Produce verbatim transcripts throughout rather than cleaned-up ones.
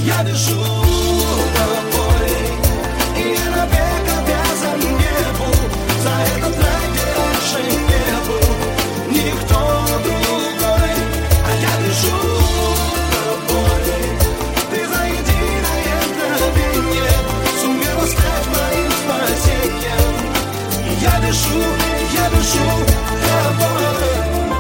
Я дышу тобой, и я навек обязан небу за этот рай, где раньше не был никто другой. А я дышу тобой, ты за единое мгновение сумела стать моим спасением. И я дышу, я дышу тобой.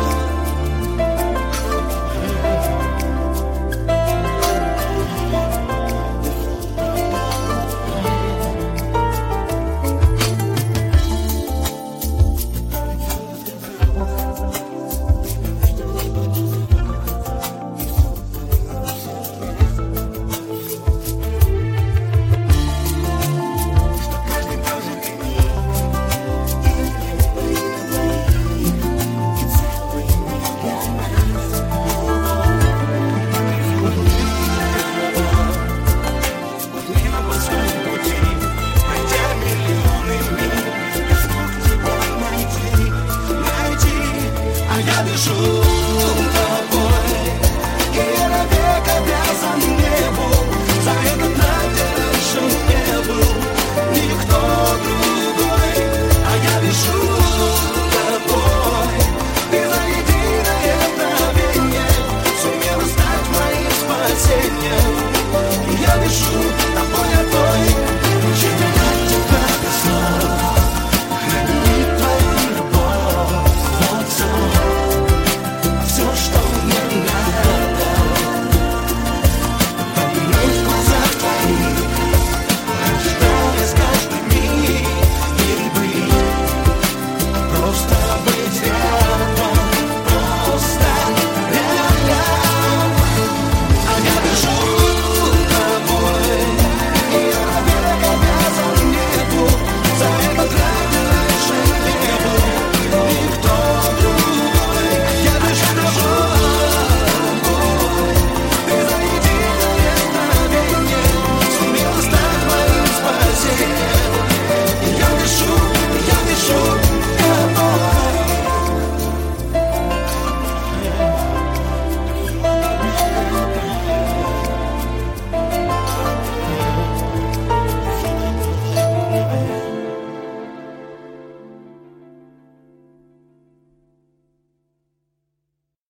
Я дышу тобой, и я навек обязан небу за этот рай, где раньше не был никто другой. А я дышу тобой, ты за единое мгновение сумела стать моим спасением. И я дышу